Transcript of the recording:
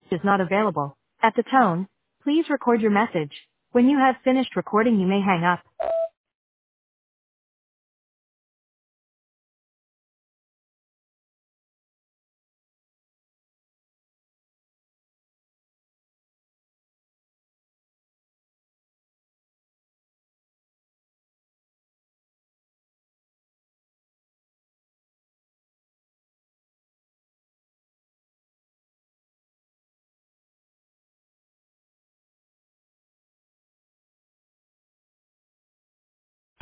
is not available. At the tone, please record your message. When you have finished recording, you may hang up.